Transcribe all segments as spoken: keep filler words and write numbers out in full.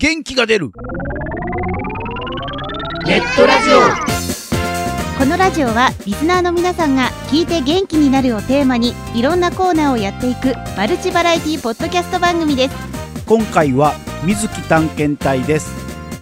元気が出るネットラジオ。このラジオはリスナーの皆さんが聞いて元気になるをテーマにいろんなコーナーをやっていくマルチバラエティポッドキャスト番組です。 今回は水木探検隊です。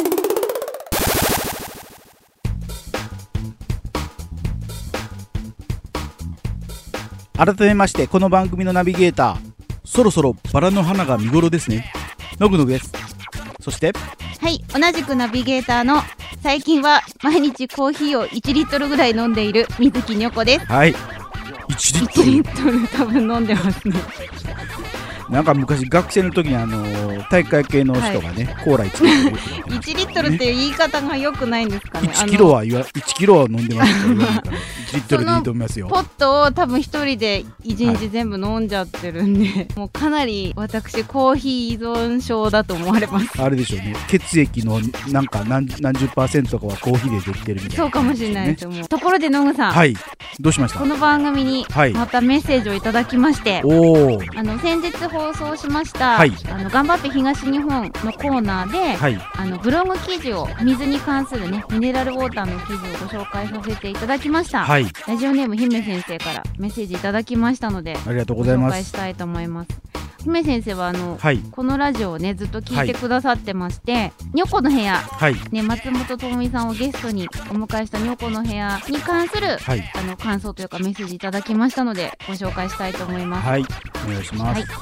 改めましてこの番組のナビゲーター、そろそろバラの花が見頃ですね、のぐのぐです。そしてはい、同じくナビゲーターの最近は毎日コーヒーをいちリットルぐらい飲んでいる水木にょこです。 はい、いちリットルいちリットル多分飲んでますね。 なんか昔学生の時にあのー、体育会系の人がね、はい、コーラいちリットルいちリットルっていう言い方が良くないんですかね。 いちキロは言わいちキロは飲んでますからいちリットルでいいと思いますよ。 ポットを多分一人でいちにち全部飲んじゃってるんで、はい、もうかなり私コーヒー依存症だと思われます。 あれでしょうね、血液のなんか 何, 何十パーセントかはコーヒーでできてるみたいな、ね、 そうかもしれないですよ。もうところで野口さん、 はい、どうしました。 この番組にまたメッセージをいただきまして、はい、おあの先日放送しました、はい、あの頑張って東日本のコーナーで、はい、あのブログ記事を水に関するねミネラルウォーターの記事をご紹介させていただきました、はい、ラジオネーム姫先生からメッセージいただきましたので、 ありがとうございます。 ご紹介したいと思います。姫先生はあの、はい、このラジオをねずっと聞いてくださってまして、はい、にょこの部屋、はいね、松本智美さんをゲストにお迎えしたにょこの部屋に関する、はい、あの感想というかメッセージいただきましたのでご紹介したいと思います。 はい、お願いします。はい、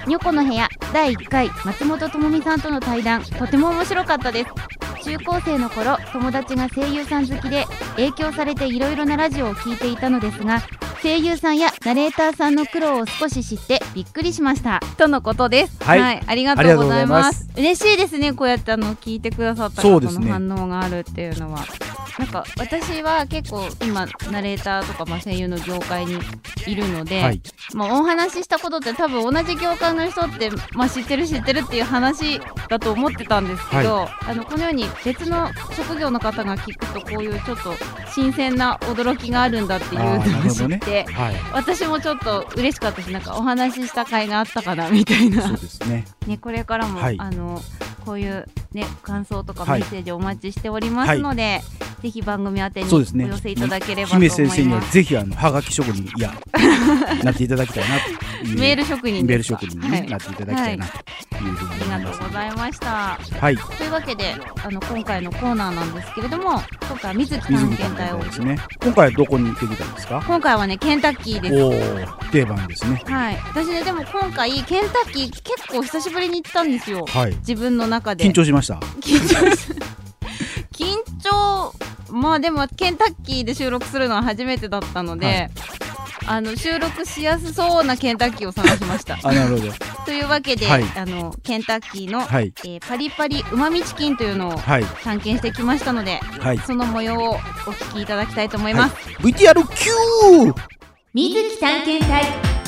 にょこの部屋だいいっかい松本智美さんとの対談、とても面白かったです。中高生の頃友達が声優さん好きで影響されていろいろなラジオを聞いていたのですが、声優さんやナレーターさんの苦労を少し知ってびっくりしましたとのことです。はい、はい、ありがとうございます。嬉しいですね、こうやってあの聞いてくださった方の反応があるっていうのは。なんか私は結構今ナレーターとか、まあ、声優の業界にいるので、はい、まあ、お話ししたことって多分同じ業界の人って、まあ、知ってる知ってるっていう話だと思ってたんですけど、はい、あのこのように別の職業の方が聞くとこういうちょっと新鮮な驚きがあるんだっていうのを知って、ね、はい、私もちょっと嬉しかったし、なんかお話しした甲斐があったかなみたいな。そうですね。ね、これからも、はい、あのこういうね感想とかメッセージをお待ちしておりますので、はいはい、ぜひ番組宛てにお寄せいただければと思います。 姫先生にはぜひあのはがき職人いやなっていただきたいなというメール職人メール職人に、ね、はい、なっていただきたいなというふうに思います。 ありがとうございました。 はい。 というわけであの今回のコーナーなんですけれども、今回は水木探検隊をですね。今回はどこに行ってきたんですか。 今回はねケンタッキーです。 おー、定番ですね。 はい。私ねでも今回ケンタッキー結構久しぶりに行ったんですよ。はい。自分の中で緊張しました。 緊張し緊張まあでもケンタッキーで収録するのは初めてだったので、はい、あの収録しやすそうなケンタッキーを探しました。 あ、なるほど。 というわけで、はい、あのケンタッキーの、はい、えー、パリパリうまみチキンというのを探検してきましたので、はい、その模様をお聞きいただきたいと思います。はい、 ブイティーアール キュー水木探検隊。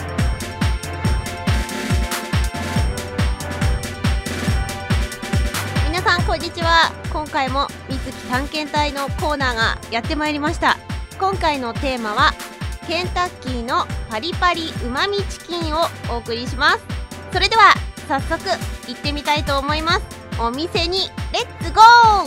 皆さんこんにちは。今回も水木探検隊のコーナーがやってまいりました。今回のテーマはケンタッキーのパリパリうまみチキンをお送りします。それでは早速行ってみたいと思います。お店にレッツゴー。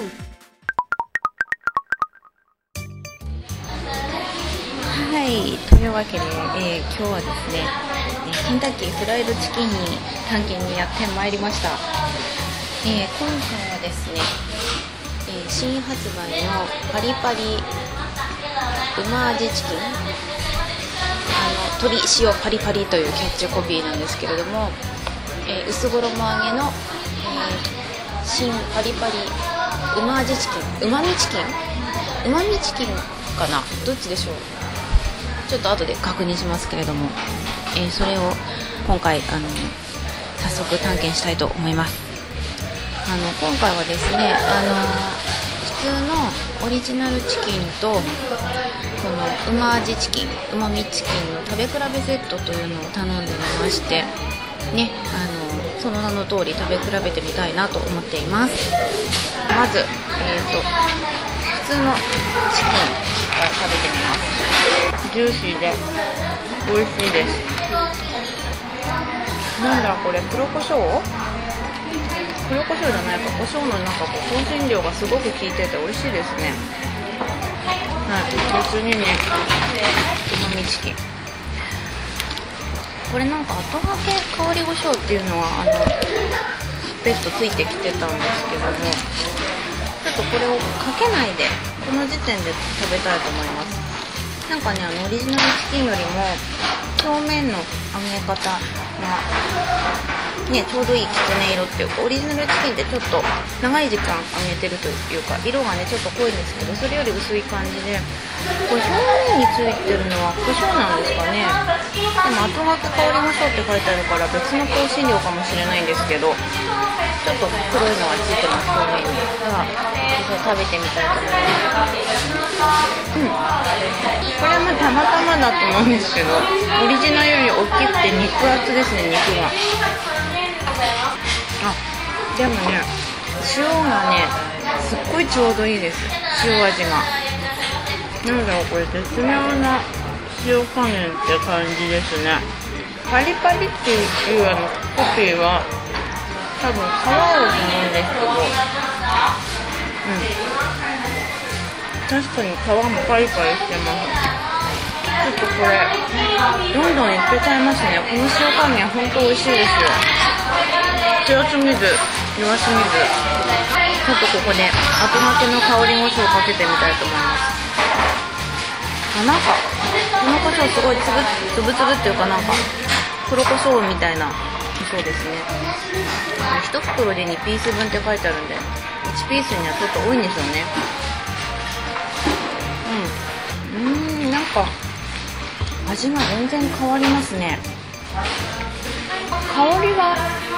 はい、というわけで、えー、今日はですねケンタッキーフライドチキンに探検にやってまいりました。えー、今回はですね、えー、新発売のパリパリうま味チキン、あの鶏塩パリパリというキャッチコピーなんですけれども、えー、薄衣揚げの、えー、新パリパリうま味チキン、うまみチキンうまみチキンかな、どっちでしょう、ちょっと後で確認しますけれども、えー、それを今回あの早速探検したいと思います。あの今回はですね、あの普通のオリジナルチキンとこのうま味チキン、うまみチキンの食べ比べセットというのを頼んでみましてね、あのその名の通り食べ比べてみたいなと思っています。まず、えーと、普通のチキンから食べてみます。ジューシーで美味しいです。なんだこれ、黒胡椒？ 黒胡椒じゃないか、胡椒のなんかこう香辛料がすごく効いてて美味しいですね。はい、別にね、うまみチキン。これなんか後がけ香り胡椒っていうのはあの別途ついてきてたんですけども、ちょっとこれをかけないでこの時点で食べたいと思います。なんかね、あのオリジナルチキンよりも表面の揚げ方がね、ちょうどいいきつね色っていうか、オリジナルチキンってちょっと長い時間揚げてるというか、色がねちょっと濃いんですけど、それより薄い感じで、これ表面についてるのは胡椒なんですかね。でも後がけ香り胡椒って書いてあるから別の香辛料かもしれないんですけど、ちょっと黒いのがついてます、表面に。では食べてみたいと思います。うん、これはまあたまたまだと思うんですけど、オリジナルより大きくて肉厚ですね、肉が。あ、でもね、塩がねすっごいちょうどいいです、塩味が。なんだろう、これ絶妙な塩加減って感じですね。パリパリっていうあのコピーは多分皮を思うんですけど、うん、確かに皮もパリパリしてます。ちょっとこれどんどんいけちゃいますね。この塩加減ほんと美味しいですよ。強すぎず弱すぎず、ちょっとここで後がけの香り胡椒をかけてみたいと思います。あ、なんかこの胡椒すごいつぶつぶつぶっていうか、なんか黒胡椒みたいな胡椒ですね。いち袋でにピース分って書いてあるんで、いちピースにはちょっと多いんでしょうね。うん、うーん、なんか味が全然変わりますね。香りは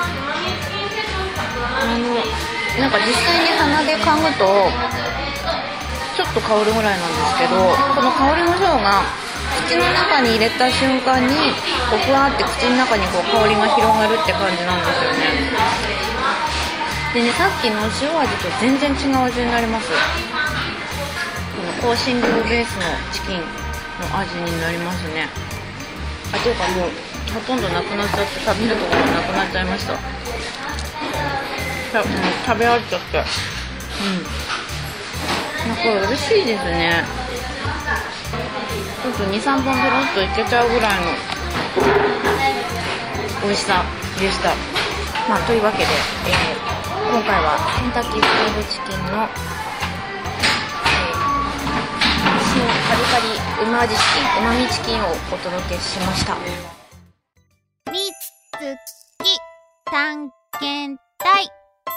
あのなんか実際に鼻で嗅ぐとちょっと香るぐらいなんですけど、この香りの方が口の中に入れた瞬間にこうふわーって口の中にこう香りが広がるって感じなんですよね。でね、さっきの塩味と全然違う味になります。この香辛料ベースのチキンの味になりますね。あ、というかもうほとんどなくなっちゃって、食べるところがなくなっちゃいました。もう食べ飽きちゃって、うん、なんかこれ嬉しいですね。ちょっとにさんぼんペロッといけちゃうぐらいの美味しさでした。まあというわけで、えー、今回はケンタッキーフライドチキンの、えー、新パリパリうま味チキン、うまみチキンをお届けしました。 みつき探検隊。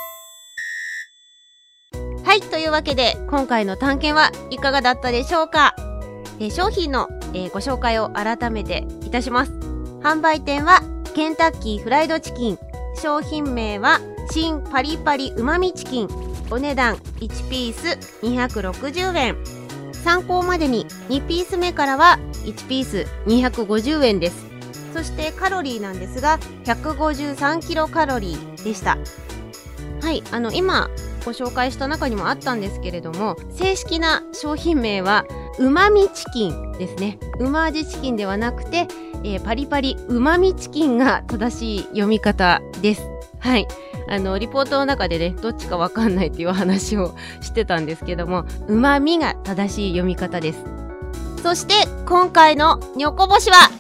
はい、というわけで今回の探検はいかがだったでしょうか。えー、商品の、えー、ご紹介を改めていたします。販売店はケンタッキーフライドチキン、商品名は新パリパリうまみチキン、お値段いちピースにひゃくろくじゅうえん。参考までににピース目からはいちピースにひゃくごじゅうえんです。そしてカロリーなんですがひゃくごじゅうさんキロカロリーでした。はい、あの今ご紹介した中にもあったんですけれども、正式な商品名はうまみチキンですね。うま味チキンではなくて、えー、パリパリうまみチキンが正しい読み方です。はい、あのリポートの中でね、どっちかわかんないっていう話をしてたんですけども、うまみが正しい読み方です。そして今回のにょこ星は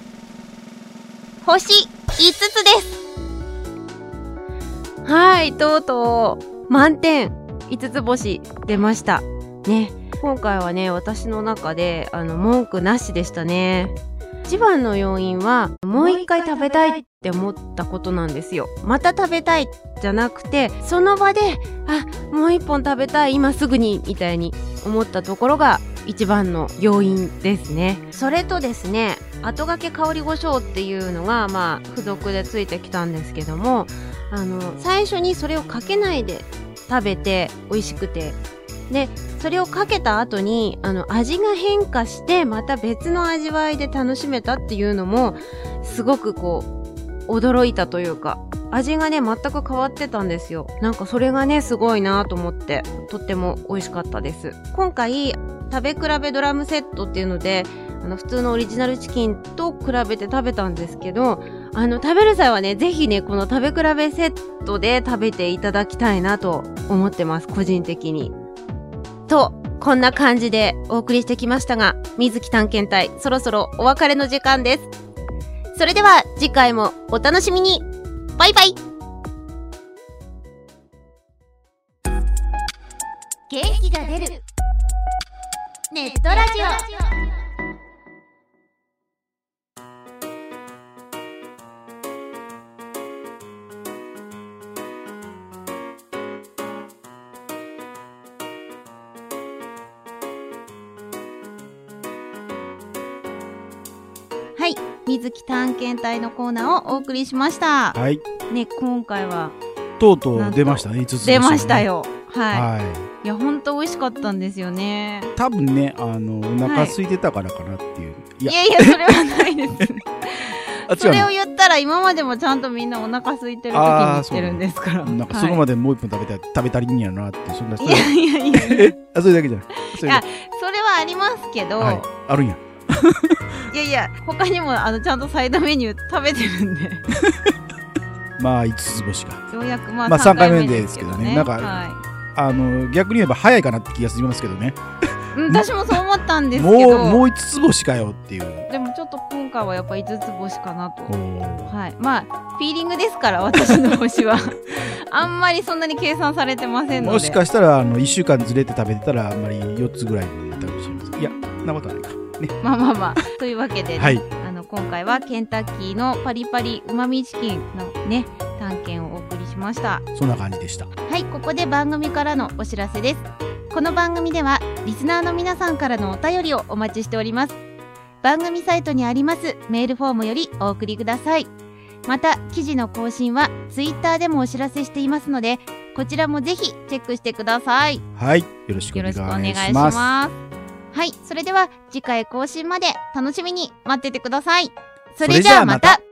星いつつです。はい、とうとう満点いつつ星出ましたね。今回はね、私の中であの文句なしでしたね。一番の要因はもう一回食べたいって思ったことなんですよ。また食べたいじゃなくて、その場であ、もう一本食べたい今すぐにみたいに思ったところが一番の要因ですね。それとですね、後がけ香り胡椒っていうのがまあ付属でついてきたんですけども、あの最初にそれをかけないで食べて美味しくて、でそれをかけた後にあの味が変化してまた別の味わいで楽しめたっていうのもすごくこう驚いたというか、味がね全く変わってたんですよ。なんかそれがねすごいなと思って、とっても美味しかったです。今回食べ比べドラムセットっていうので、あの普通のオリジナルチキンと比べて食べたんですけど、 あの、食べる際はね、ぜひね、この食べ比べセットで食べていただきたいなと思ってます、個人的に。と、こんな感じでお送りしてきましたが、水木探検隊、そろそろお別れの時間です。それでは、次回もお楽しみに。バイバイ。元気が出るネットラジオ。はい、水木探検隊のコーナーをお送りしました。 はい。 ね、今回はとうとう出ましたね。いつつ出ましたよ。はい。 はい。 いや、本当美味しかったんですよね。 多分ね、あのお腹空いてたからかなっていう。 いやいや、それはないです。 あ、 それを言ったら今までもちゃんとみんなお腹空いてる時に言ってるんですから。 なんかそこまでもう一分食べた食べ足りんやなってそんな。 いやいやいや。 え、あ、それだけじゃない。 いや、それはありますけど。 はい。あるんや。 いやいや、他にもあのちゃんとサイドメニュー食べてるんで。 まあいつつ星か。 ようやくまあまあさんかいめさんかいめでですすけどね。 けどね。 なんか、 はい、 あの逆に言えば早いかなって気がしますけどね。 うん、私もそう思ったんですけど。 もうもういつつ星かよっていう。 でもちょっと今回はやっぱいつつ星かなと。 ははい。まあフィーリングですから私の星はあんまりそんなに計算されてませんので。 もしかしたらあのいっしゅうかんずれて食べてたらあんまりよっつぐらいになったかもしれません。いや、そんなことはないか。ね。 まあまあまあというわけで、ね、 はい、 あの今回はケンタッキーのパリパリうまみチキンのね探検をお送りしました。 そんな感じでした。 はい、ここで番組からのお知らせです。この番組ではリスナーの皆さんからのお便りをお待ちしております。番組サイトにありますメールフォームよりお送りください。また記事の更新はツイッターでもお知らせしていますので、こちらもぜひチェックしてください。 はい、よろしくお願いします。 よろしくお願いします。はい、それでは次回更新まで楽しみに待っててください。それじゃあまた。